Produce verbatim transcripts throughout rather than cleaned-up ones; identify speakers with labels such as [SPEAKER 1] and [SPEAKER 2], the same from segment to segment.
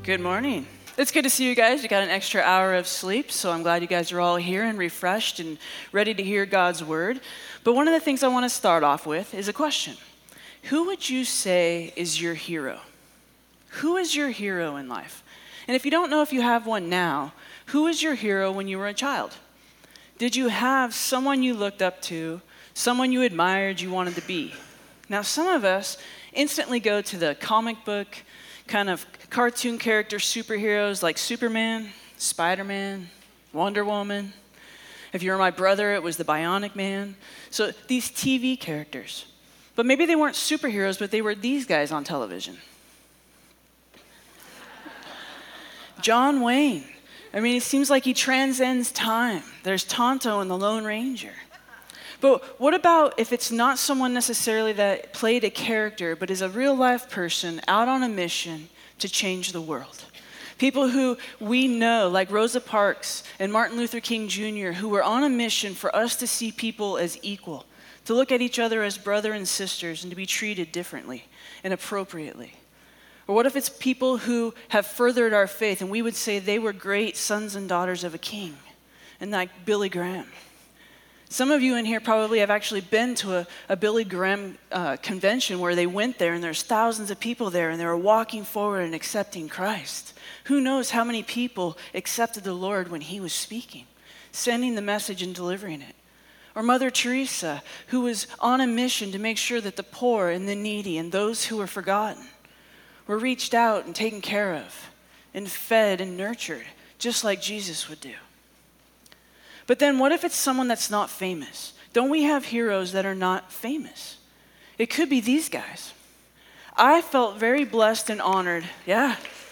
[SPEAKER 1] Good morning. It's good to see you guys. You got an extra hour of sleep, so I'm glad you guys are all here and refreshed and ready to hear God's word. But one of the things I want to start off with is a question. Who would you say is your hero? Who is your hero in life? And if you don't know if you have one now, who is your hero when you were a child? Did you have someone you looked up to, someone you admired, you wanted to be? Now, some of us instantly go to the comic book kind of cartoon character superheroes like Superman, Spider-Man, Wonder Woman. If you were my brother, it was the Bionic Man. So these T V characters. But maybe they weren't superheroes, but they were these guys on television. John Wayne. I mean, it seems like he transcends time. There's Tonto and the Lone Ranger. But what about if it's not someone necessarily that played a character, but is a real life person out on a mission to change the world? People who we know, like Rosa Parks and Martin Luther King Junior, who were on a mission for us to see people as equal, to look at each other as brother and sisters, and to be treated differently and appropriately. Or what if it's people who have furthered our faith, and we would say they were great sons and daughters of a king, and like Billy Graham. Some of you in here probably have actually been to a, a Billy Graham uh, convention where they went there and there's thousands of people there and they were walking forward and accepting Christ. Who knows how many people accepted the Lord when he was speaking, sending the message and delivering it. Or Mother Teresa, who was on a mission to make sure that the poor and the needy and those who were forgotten were reached out and taken care of and fed and nurtured, just like Jesus would do. But then what if it's someone that's not famous? Don't we have heroes that are not famous? It could be these guys. I felt very blessed and honored. Yeah.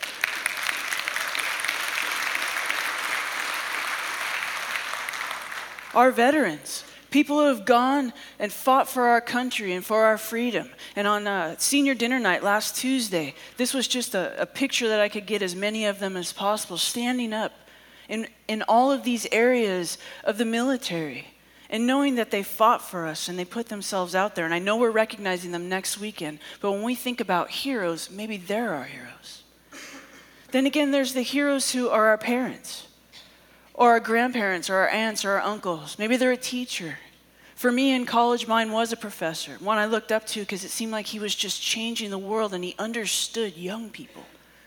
[SPEAKER 1] Our veterans, people who have gone and fought for our country and for our freedom. And on uh, senior dinner night last Tuesday, this was just a, a picture that I could get as many of them as possible, standing up in, in all of these areas of the military and knowing that they fought for us and they put themselves out there. And I know we're recognizing them next weekend, but when we think about heroes, maybe they're our heroes. Then again, there's the heroes who are our parents or our grandparents or our aunts or our uncles. Maybe they're a teacher. For me in college, mine was a professor, one I looked up to because it seemed like he was just changing the world and he understood young people.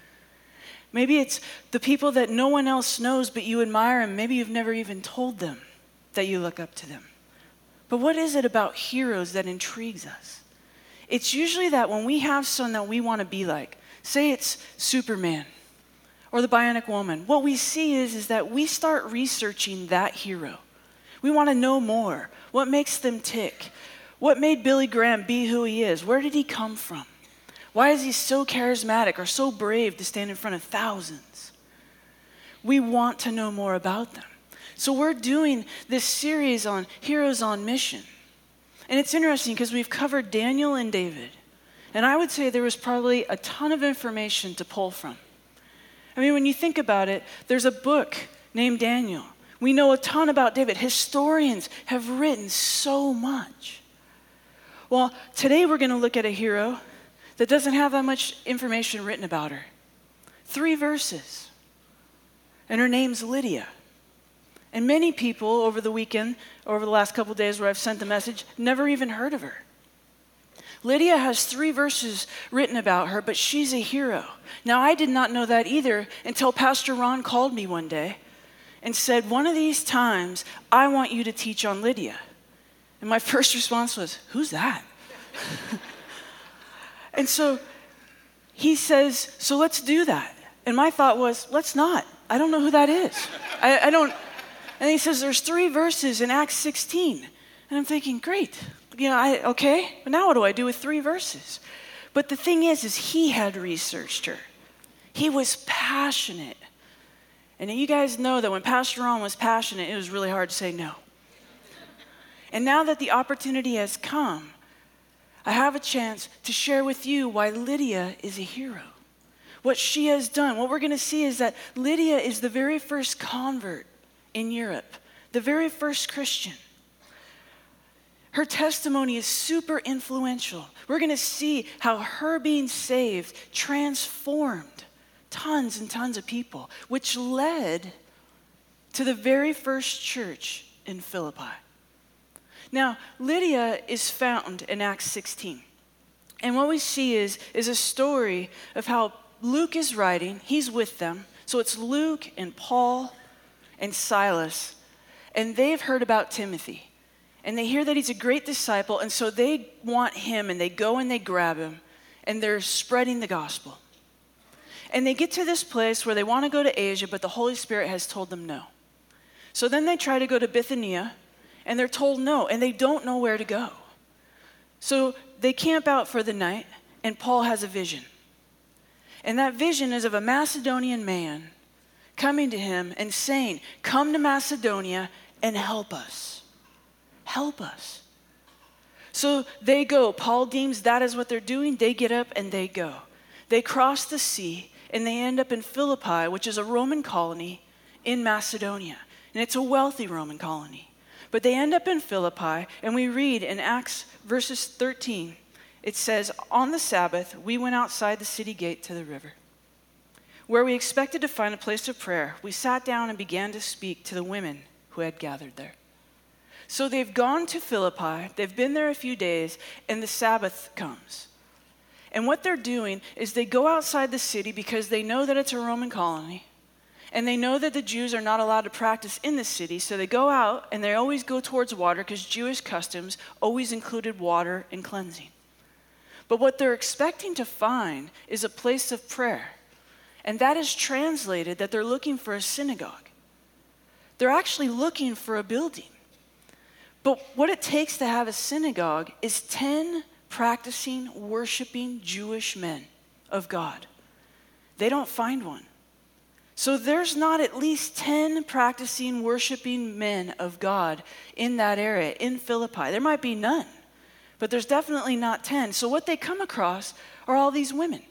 [SPEAKER 1] Maybe it's the people that no one else knows but you admire and maybe you've never even told them that you look up to them. But what is it about heroes that intrigues us? It's usually that when we have someone that we want to be like, say it's Superman or the Bionic Woman, what we see is, is that we start researching that hero. We want to know more. What makes them tick? What made Billy Graham be who he is? Where did he come from? Why is he so charismatic or so brave to stand in front of thousands? We want to know more about them. So we're doing this series on Heroes on Mission. And it's interesting because we've covered Daniel and David. And I would say there was probably a ton of information to pull from. I mean, when you think about it, there's a book named Daniel. We know a ton about David. Historians have written so much. Well, today we're going to look at a hero that doesn't have that much information written about her. Three verses. And her name's Lydia. And many people over the weekend, over the last couple of days where I've sent the message, never even heard of her. Lydia has three verses written about her, but she's a hero. Now, I did not know that either until Pastor Ron called me one day and said, one of these times, I want you to teach on Lydia. And my first response was, who's that? And so he says, so let's do that. And my thought was, let's not. I don't know who that is. I, I don't. And he says, there's three verses in Acts sixteen. And I'm thinking, great. You know, I, okay, but now what do I do with three verses? But the thing is, is he had researched her. He was passionate. And you guys know that when Pastor Ron was passionate, it was really hard to say no. And now that the opportunity has come, I have a chance to share with you why Lydia is a hero. What she has done. What we're going to see is that Lydia is the very first convert in Europe, the very first Christian. Her testimony is super influential. We're going to see how her being saved transformed tons and tons of people, which led to the very first church in Philippi. Now, Lydia is found in Acts sixteen. And what we see is, is a story of how Luke is writing. He's with them. So it's Luke and Paul and Silas. And they've heard about Timothy. And they hear that he's a great disciple. And so they want him, and they go and they grab him. And they're spreading the gospel. And they get to this place where they want to go to Asia, but the Holy Spirit has told them no. So then they try to go to Bithynia, and they're told no, and they don't know where to go. So they camp out for the night, and Paul has a vision. And that vision is of a Macedonian man coming to him and saying, come to Macedonia and help us. Help us. So they go. Paul deems that is what they're doing. They get up and they go. They cross the sea, and they end up in Philippi, which is a Roman colony in Macedonia. And it's a wealthy Roman colony. But they end up in Philippi, and we read in Acts verses thirteen, it says, on the Sabbath, we went outside the city gate to the river. Where we expected to find a place of prayer, we sat down and began to speak to the women who had gathered there. So they've gone to Philippi, they've been there a few days, and the Sabbath comes. And what they're doing is they go outside the city because they know that it's a Roman colony. And they know that the Jews are not allowed to practice in the city, so they go out and they always go towards water because Jewish customs always included water and cleansing. But what they're expecting to find is a place of prayer. And that is translated that they're looking for a synagogue. They're actually looking for a building. But what it takes to have a synagogue is ten practicing, worshiping Jewish men of God. They don't find one. So there's not at least ten practicing, worshiping men of God in that area, in Philippi. There might be none, but there's definitely not ten. So what they come across are all these women.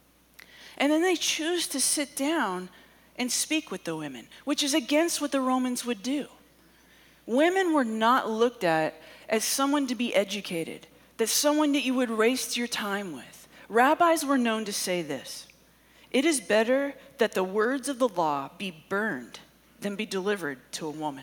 [SPEAKER 1] And then they choose to sit down and speak with the women, which is against what the Romans would do. Women were not looked at as someone to be educated, that someone that you would waste your time with. Rabbis were known to say this: it is better that the words of the law be burned than be delivered to a woman.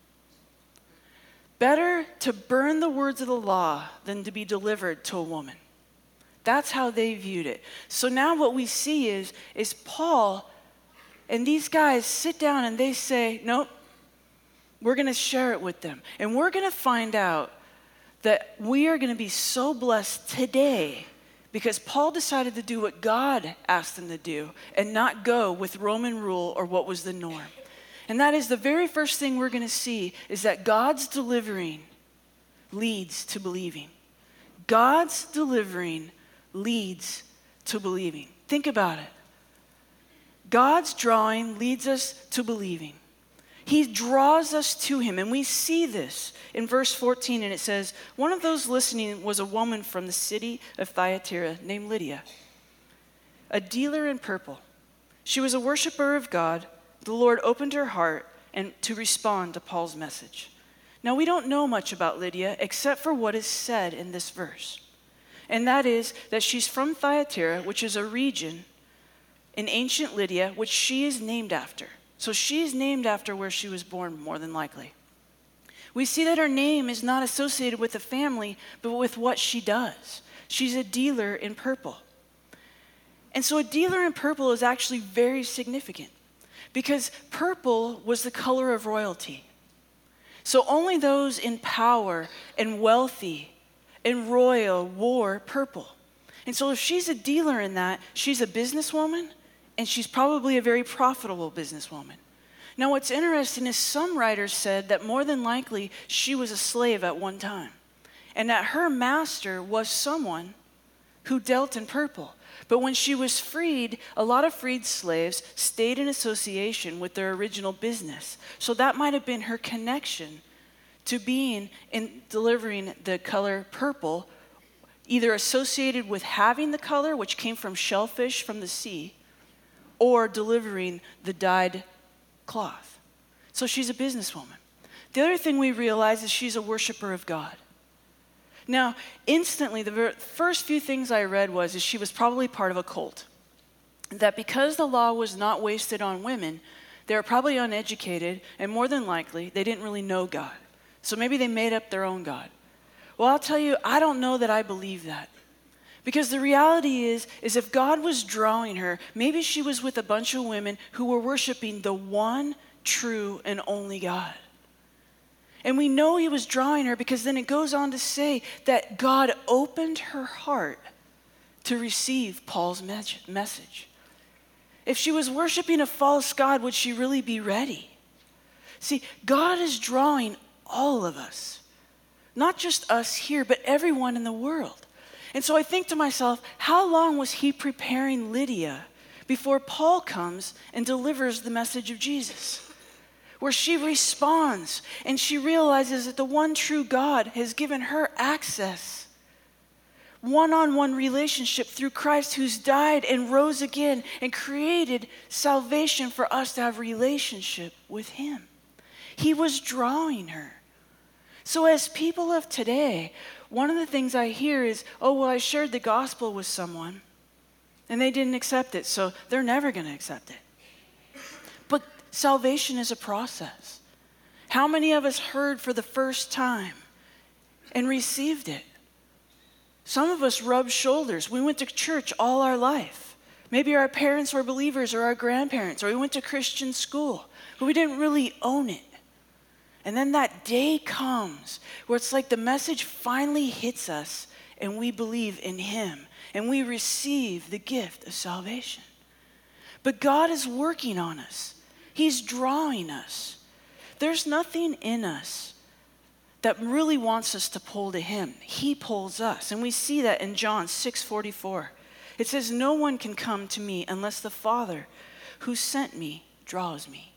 [SPEAKER 1] Better to burn the words of the law than to be delivered to a woman. That's how they viewed it. So now what we see is, is Paul and these guys sit down and they say, nope, we're going to share it with them. And we're going to find out that we are going to be so blessed today because Paul decided to do what God asked him to do and not go with Roman rule or what was the norm. And that is the very first thing we're going to see is that God's delivering leads to believing. God's delivering leads to believing. Think about it. God's drawing leads us to believing. He draws us to him, and we see this in verse fourteen, and it says, one of those listening was a woman from the city of Thyatira named Lydia, a dealer in purple. She was a worshiper of God. The Lord opened her heart and to respond to Paul's message. Now, we don't know much about Lydia except for what is said in this verse, and that is that she's from Thyatira, which is a region in ancient Lydia, which she is named after. So she's named after where she was born, more than likely. We see that her name is not associated with a family, but with what she does. She's a dealer in purple. And so a dealer in purple is actually very significant because purple was the color of royalty. So only those in power and wealthy and royal wore purple. And so if she's a dealer in that, she's a businesswoman, and she's probably a very profitable businesswoman. Now, what's interesting is some writers said that more than likely she was a slave at one time, and that her master was someone who dealt in purple. But when she was freed, a lot of freed slaves stayed in association with their original business. So that might have been her connection to being in delivering the color purple, either associated with having the color, which came from shellfish from the sea, or delivering the dyed cloth. So she's a businesswoman. The other thing we realize is she's a worshiper of God. Now, instantly, the ver- first few things I read was is she was probably part of a cult. that because the law was not wasted on women, they were probably uneducated, and more than likely, they didn't really know God. So maybe they made up their own God. Well, I'll tell you, I don't know that I believe that. Because the reality is, is if God was drawing her, maybe she was with a bunch of women who were worshiping the one true and only God. And we know he was drawing her because then it goes on to say that God opened her heart to receive Paul's message. If she was worshiping a false god, would she really be ready? See, God is drawing all of us, not just us here, but everyone in the world. And so I think to myself, how long was he preparing Lydia before Paul comes and delivers the message of Jesus? Where she responds and she realizes that the one true God has given her access, one-on-one relationship through Christ, who's died and rose again and created salvation for us to have relationship with him. He was drawing her. So as people of today, one of the things I hear is, oh, well, I shared the gospel with someone and they didn't accept it, so they're never going to accept it. But salvation is a process. How many of us heard for the first time and received it? Some of us rubbed shoulders. We went to church all our life. Maybe our parents were believers or our grandparents, or we went to Christian school, but we didn't really own it. And then that day comes where it's like the message finally hits us and we believe in him and we receive the gift of salvation. But God is working on us. He's drawing us. There's nothing in us that really wants us to pull to him. He pulls us. And we see that in John six forty-four. It says, no one can come to me unless the Father who sent me draws me.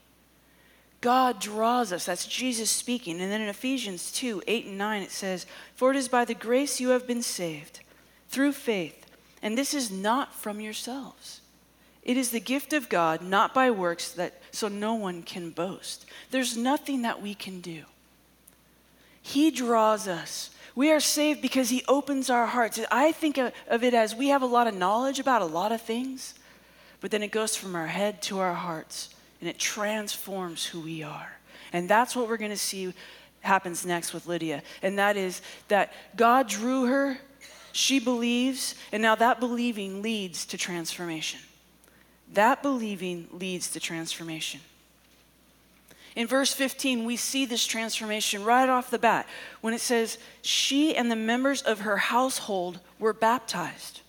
[SPEAKER 1] God draws us. That's Jesus speaking. And then in Ephesians two, eight and nine, it says, for it is by the grace you have been saved through faith. And this is not from yourselves. It is the gift of God, not by works, that so no one can boast. There's nothing that we can do. He draws us. We are saved because he opens our hearts. I think of it as we have a lot of knowledge about a lot of things, but then it goes from our head to our hearts, and it transforms who we are. And that's what we're going to see happens next with Lydia. And that is that God drew her, she believes, and now that believing leads to transformation. That believing leads to transformation. In verse fifteen, we see this transformation right off the bat when it says, she and the members of her household were baptized.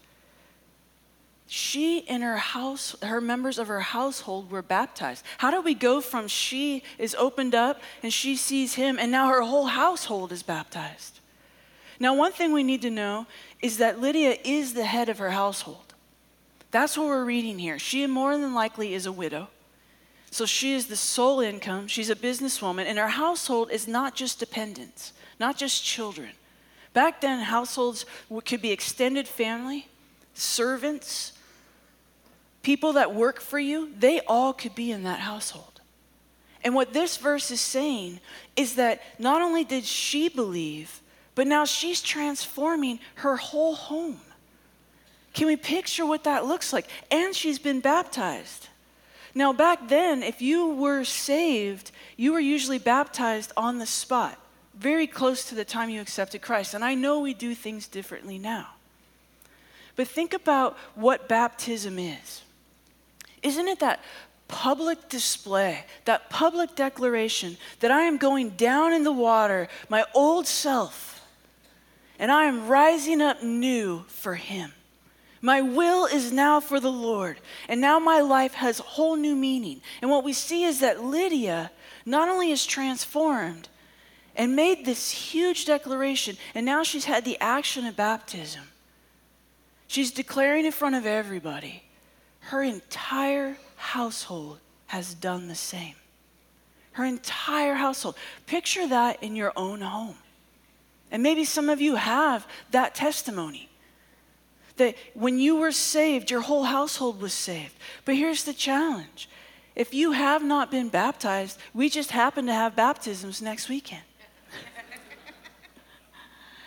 [SPEAKER 1] She and her house, her members of her household were baptized. How do we go from she is opened up and she sees him and now her whole household is baptized? Now, one thing we need to know is that Lydia is the head of her household. That's what we're reading here. She more than likely is a widow. So she is the sole income. She's a businesswoman, and her household is not just dependents, not just children. Back then, households could be extended family, servants, people that work for you. They all could be in that household. And what this verse is saying is that not only did she believe, but now she's transforming her whole home. Can we picture what that looks like? And she's been baptized. Now, back then, if you were saved, you were usually baptized on the spot, very close to the time you accepted Christ. And I know we do things differently now. But think about what baptism is. Isn't it that public display, that public declaration that I am going down in the water, my old self, and I am rising up new for him? My will is now for the Lord, and now my life has a whole new meaning. And what we see is that Lydia not only is transformed and made this huge declaration, and now she's had the action of baptism. She's declaring in front of everybody. Her entire household has done the same. Her entire household. Picture that in your own home. And maybe some of you have that testimony. That when you were saved, your whole household was saved. But here's the challenge. If you have not been baptized, we just happen to have baptisms next weekend.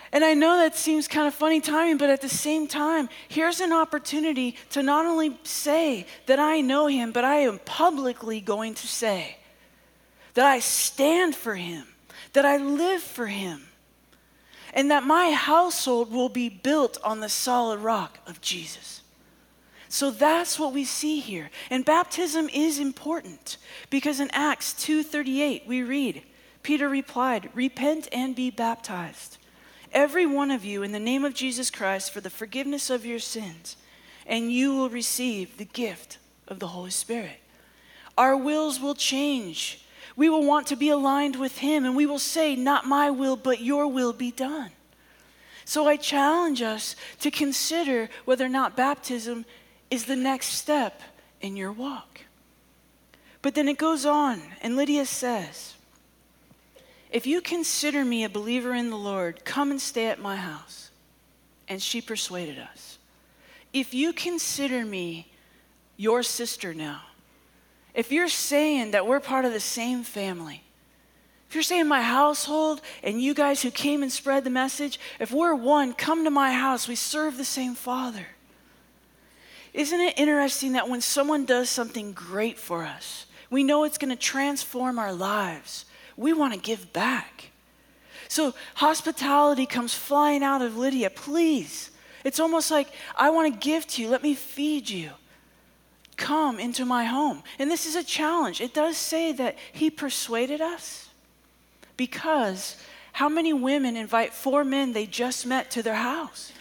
[SPEAKER 1] And I know that seems kind of funny timing, but at the same time, here's an opportunity to not only say that I know him, but I am publicly going to say that I stand for him, that I live for him, and that my household will be built on the solid rock of Jesus. So that's what we see here. And baptism is important because in Acts two thirty-eight we read, Peter replied, "Repent and be baptized, every one of you, in the name of Jesus Christ for the forgiveness of your sins, and you will receive the gift of the Holy Spirit." Our wills will change. We will want to be aligned with him, and we will say, "Not my will, but your will be done." So I challenge us to consider whether or not baptism is the next step in your walk. But then it goes on, and Lydia says, "If you consider me a believer in the Lord, come and stay at my house." And she persuaded us. If you consider me your sister now, if you're saying that we're part of the same family, if you're saying my household and you guys who came and spread the message, if we're one, come to my house, we serve the same Father. Isn't it interesting that when someone does something great for us, we know it's going to transform our lives, we want to give back. So hospitality comes flying out of Lydia. Please. It's almost like, I want to give to you. Let me feed you. Come into my home. And this is a challenge. It does say that he persuaded us, because how many women invite four men they just met to their house?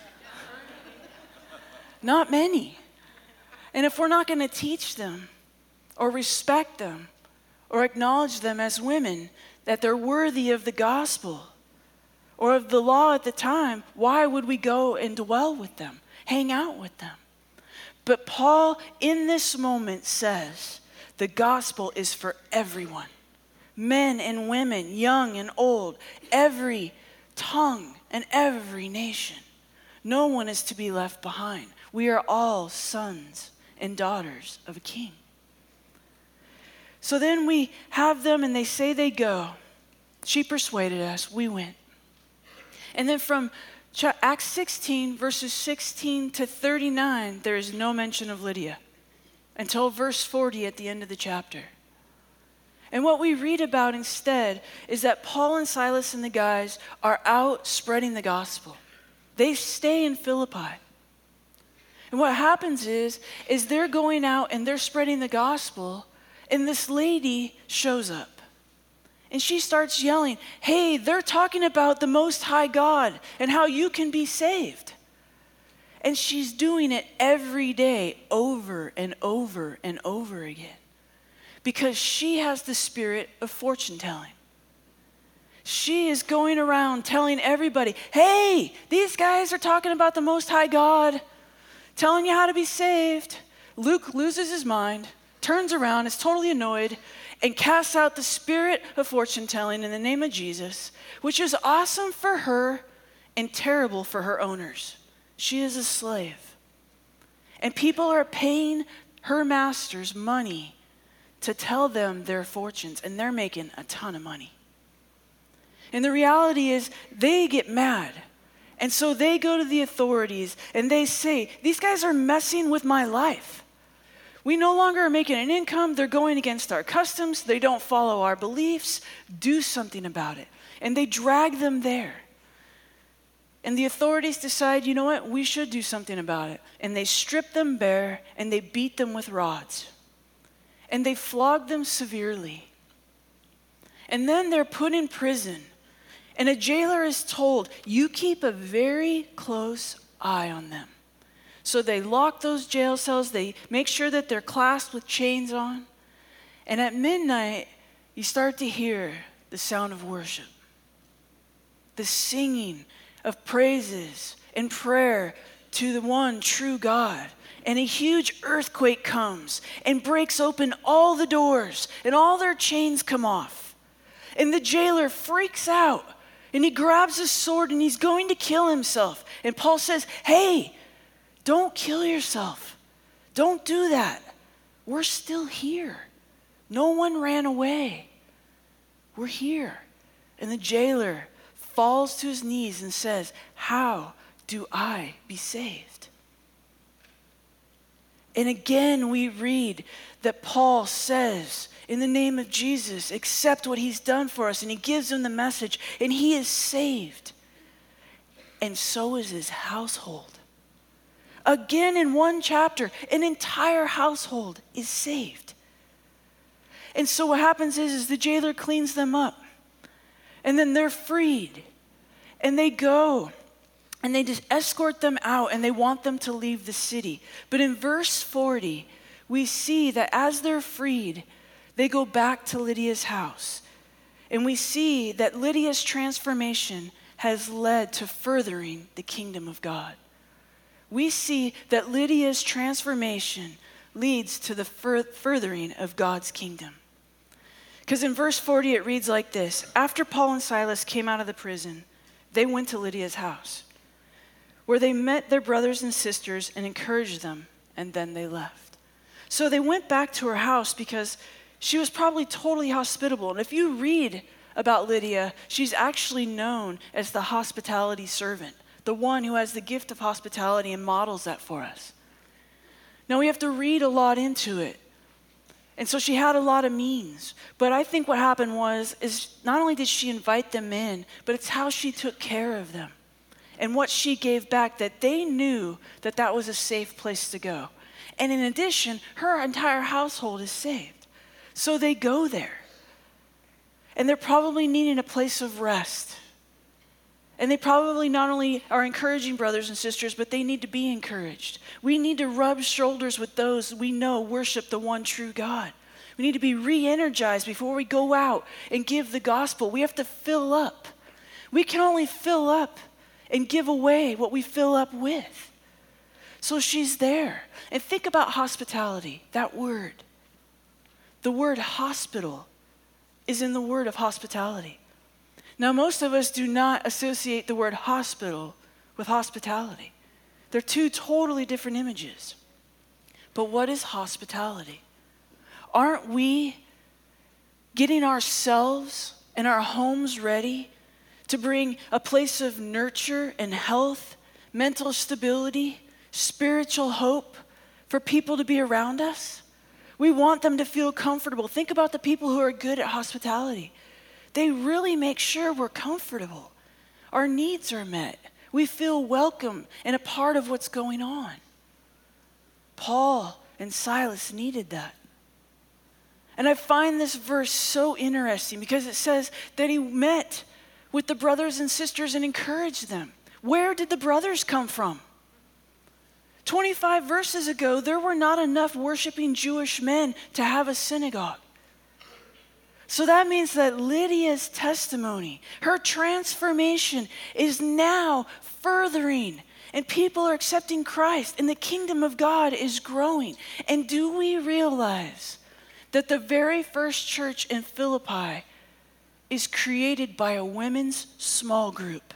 [SPEAKER 1] Not many. And if we're not going to teach them or respect them or acknowledge them as women, that they're worthy of the gospel or of the law at the time, why would we go and dwell with them, hang out with them? But Paul, in this moment, says the gospel is for everyone, men and women, young and old, every tongue and every nation. No one is to be left behind. We are all sons and daughters of a king. So then we have them and they say they go. She persuaded us, we went. And then from Acts sixteen, verses sixteen to thirty-nine, there is no mention of Lydia until verse forty at the end of the chapter. And what we read about instead is that Paul and Silas and the guys are out spreading the gospel. They stay in Philippi. And what happens is, is they're going out and they're spreading the gospel, and this lady shows up. And she starts yelling, "Hey, they're talking about the Most High God and how you can be saved." And she's doing it every day, over and over and over again, because she has the spirit of fortune telling. She is going around telling everybody, "Hey, these guys are talking about the Most High God, telling you how to be saved." Luke loses his mind, turns around, is totally annoyed, and casts out the spirit of fortune telling in the name of Jesus, which is awesome for her and terrible for her owners. She is a slave. And people are paying her masters money to tell them their fortunes, and they're making a ton of money. And the reality is, they get mad. And so they go to the authorities and they say, "These guys are messing with my life. We no longer are making an income. They're going against our customs. They don't follow our beliefs. Do something about it." And they drag them there. And the authorities decide, you know what, we should do something about it. And they strip them bare and they beat them with rods. And they flog them severely. And then they're put in prison. And a jailer is told, you keep a very close eye on them. So they lock those jail cells. They make sure that they're clasped with chains on. And at midnight, you start to hear the sound of worship, the singing of praises and prayer to the one true God. And a huge earthquake comes and breaks open all the doors, and all their chains come off. And the jailer freaks out, and he grabs his sword and he's going to kill himself. And Paul says, "Hey, don't kill yourself. Don't do that. We're still here. No one ran away. We're here." And the jailer falls to his knees and says, "How do I be saved?" And again, we read that Paul says, in the name of Jesus, accept what he's done for us. And he gives them the message, and he is saved. And so is his household. Again, in one chapter, an entire household is saved. And so what happens is, is the jailer cleans them up. And then they're freed. And they go. And they just escort them out, and they want them to leave the city. But in verse forty, we see that as they're freed, they go back to Lydia's house. And we see that Lydia's transformation has led to furthering the kingdom of God. We see that Lydia's transformation leads to the fur- furthering of God's kingdom. Because in verse forty, it reads like this: after Paul and Silas came out of the prison, they went to Lydia's house, where they met their brothers and sisters and encouraged them, and then they left. So they went back to her house because she was probably totally hospitable. And if you read about Lydia, she's actually known as the hospitality servant, the one who has the gift of hospitality and models that for us. Now we have to read a lot into it. And so she had a lot of means. But I think what happened was, is not only did she invite them in, but it's how she took care of them and what she gave back, that they knew that that was a safe place to go. And in addition, her entire household is saved. So they go there. And they're probably needing a place of rest. And they probably not only are encouraging brothers and sisters, but they need to be encouraged. We need to rub shoulders with those we know worship the one true God. We need to be re-energized before we go out and give the gospel. We have to fill up. We can only fill up and give away what we fill up with. So she's there. And think about hospitality, that word. The word hospital is in the word of hospitality. Now, most of us do not associate the word hospital with hospitality. They're two totally different images. But what is hospitality? Aren't we getting ourselves and our homes ready to bring a place of nurture and health, mental stability, spiritual hope for people to be around us? We want them to feel comfortable. Think about the people who are good at hospitality. They really make sure we're comfortable. Our needs are met. We feel welcome and a part of what's going on. Paul and Silas needed that. And I find this verse so interesting because it says that he met with the brothers and sisters and encouraged them. Where did the brothers come from? twenty-five verses ago, there were not enough worshiping Jewish men to have a synagogue. So that means that Lydia's testimony, her transformation, is now furthering, and people are accepting Christ, and the kingdom of God is growing. And do we realize that the very first church in Philippi is created by a women's small group?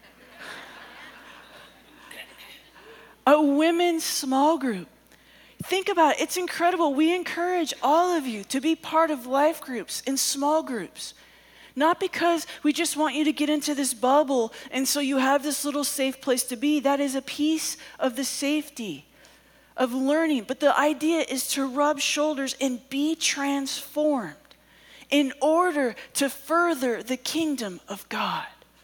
[SPEAKER 1] A women's small group. Think about it. It's incredible. We encourage all of you to be part of life groups and small groups. Not because we just want you to get into this bubble and so you have this little safe place to be. That is a piece of the safety of learning. But the idea is to rub shoulders and be transformed in order to further the kingdom of God.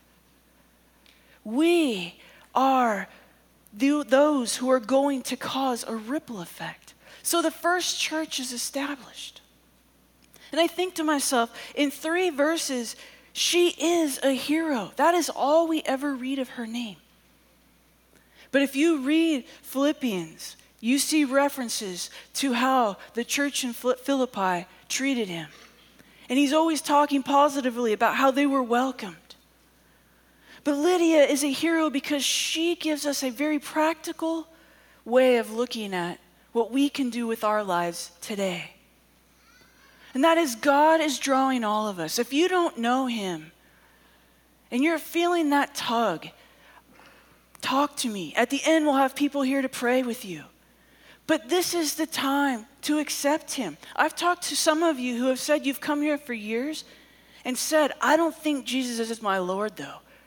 [SPEAKER 1] We are those who are going to cause a ripple effect. So the first church is established. And I think to myself, in three verses, she is a hero. That is all we ever read of her name. But if you read Philippians, you see references to how the church in Philippi treated him. And he's always talking positively about how they were welcomed. But Lydia is a hero because she gives us a very practical way of looking at what we can do with our lives today. And that is, God is drawing all of us. If you don't know him and you're feeling that tug, talk to me. At the end, we'll have people here to pray with you. But this is the time to accept him. I've talked to some of you who have said you've come here for years and said, I don't think Jesus is my Lord though.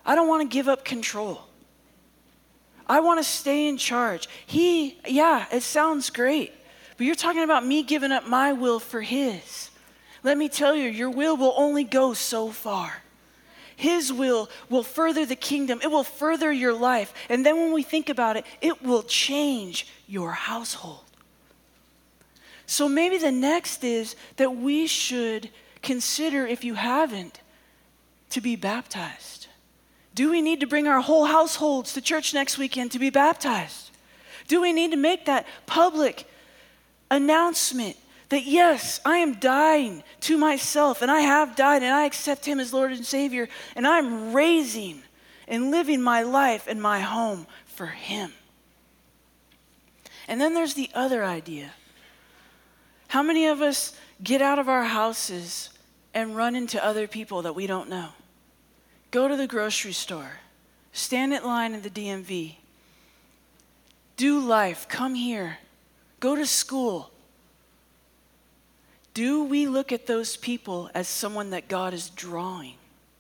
[SPEAKER 1] I don't want to give up control. I want to stay in charge. He, yeah, it sounds great, but you're talking about me giving up my will for his. Let me tell you, your will will only go so far. His will will further the kingdom. It will further your life. And then when we think about it, it will change your household. So maybe the next is that we should consider, if you haven't, to be baptized. Do we need to bring our whole households to church next weekend to be baptized? Do we need to make that public announcement that yes, I am dying to myself, and I have died, and I accept him as Lord and Savior, and I'm raising and living my life and my home for him? And then there's the other idea. How many of us get out of our houses and run into other people that we don't know? Go to the grocery store, stand in line at the D M V, do life, come here, go to school. Do we look at those people as someone that God is drawing?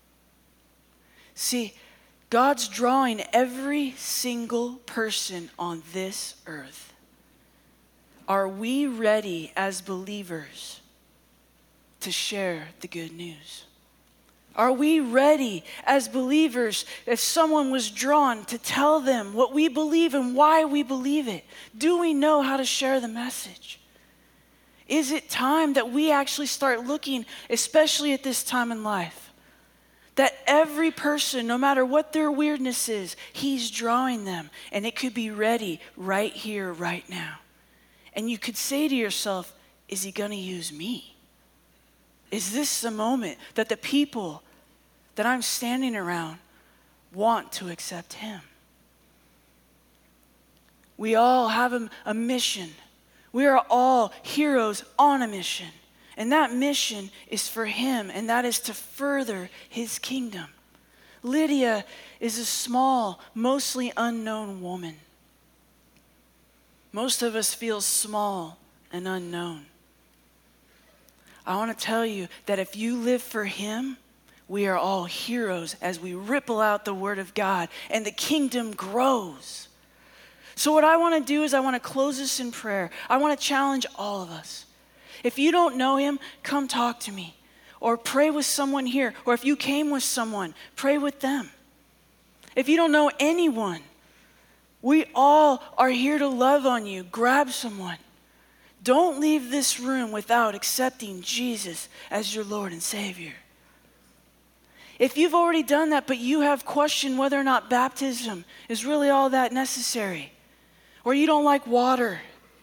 [SPEAKER 1] See, God's drawing every single person on this earth. Are we ready as believers to share the good news? Are we ready as believers, if someone was drawn, to tell them what we believe and why we believe it? Do we know how to share the message? Is it time that we actually start looking, especially at this time in life, that every person, no matter what their weirdness is, he's drawing them, and it could be ready right here, right now. And you could say to yourself, is he going to use me? Is this the moment that the people that I'm standing around want to accept him? We all have a, a mission. We are all heroes on a mission. And that mission is for him, and that is to further his kingdom. Lydia is a small, mostly unknown woman. Most of us feel small and unknown. I want to tell you that if you live for him, we are all heroes as we ripple out the word of God and the kingdom grows. So what I want to do is I want to close this in prayer. I want to challenge all of us. If you don't know him, come talk to me. Or pray with someone here. Or if you came with someone, pray with them. If you don't know anyone, we all are here to love on you. Grab someone. Don't leave this room without accepting Jesus as your Lord and Savior. If you've already done that, but you have questioned whether or not baptism is really all that necessary, or you don't like water,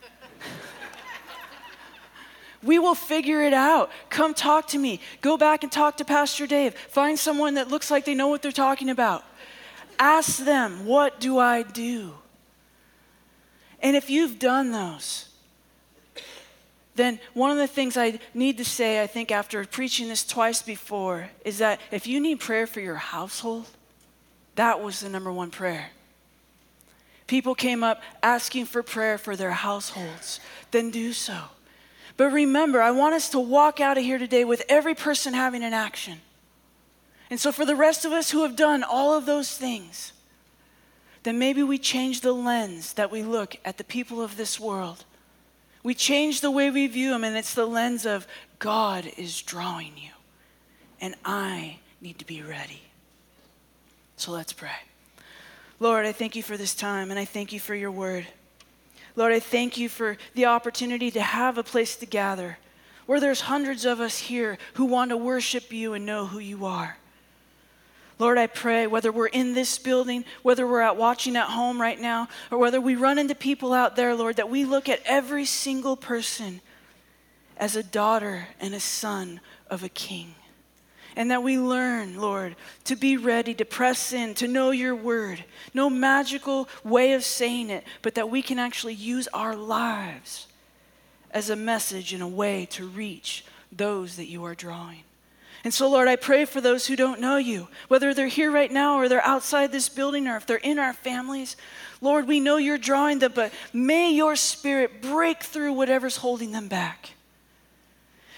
[SPEAKER 1] we will figure it out. Come talk to me. Go back and talk to Pastor Dave. Find someone that looks like they know what they're talking about. Ask them, what do I do? And if you've done those, then one of the things I need to say, I think after preaching this twice before, is that if you need prayer for your household, that was the number one prayer. People came up asking for prayer for their households, then do so. But remember, I want us to walk out of here today with every person having an action. And so for the rest of us who have done all of those things, then maybe we change the lens that we look at the people of this world. We change the way we view them, and it's the lens of God is drawing you, and I need to be ready. So let's pray. Lord, I thank you for this time, and I thank you for your word. Lord, I thank you for the opportunity to have a place to gather where there's hundreds of us here who want to worship you and know who you are. Lord, I pray whether we're in this building, whether we're out watching at home right now, or whether we run into people out there, Lord, that we look at every single person as a daughter and a son of a king. And that we learn, Lord, to be ready to press in, to know your word. No magical way of saying it, but that we can actually use our lives as a message and a way to reach those that you are drawing. And so, Lord, I pray for those who don't know you, whether they're here right now or they're outside this building or if they're in our families. Lord, we know you're drawing them, but may your spirit break through whatever's holding them back.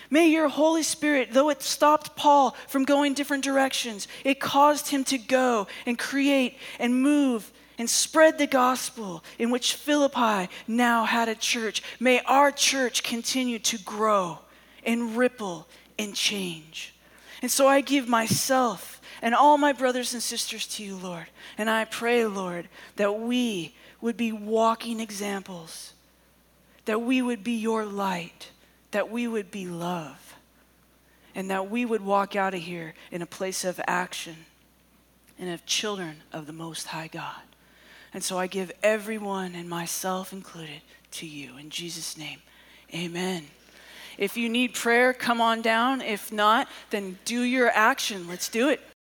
[SPEAKER 1] May your Holy Spirit, though it stopped Paul from going different directions, it caused him to go and create and move and spread the gospel, in which Philippi now had a church. May our church continue to grow and ripple and change. And so I give myself and all my brothers and sisters to you, Lord. And I pray, Lord, that we would be walking examples, that we would be your light, that we would be love, and that we would walk out of here in a place of action and of children of the Most High God. And so I give everyone, and myself included, to you. In Jesus' name, amen. If you need prayer, come on down. If not, then do your action. Let's do it.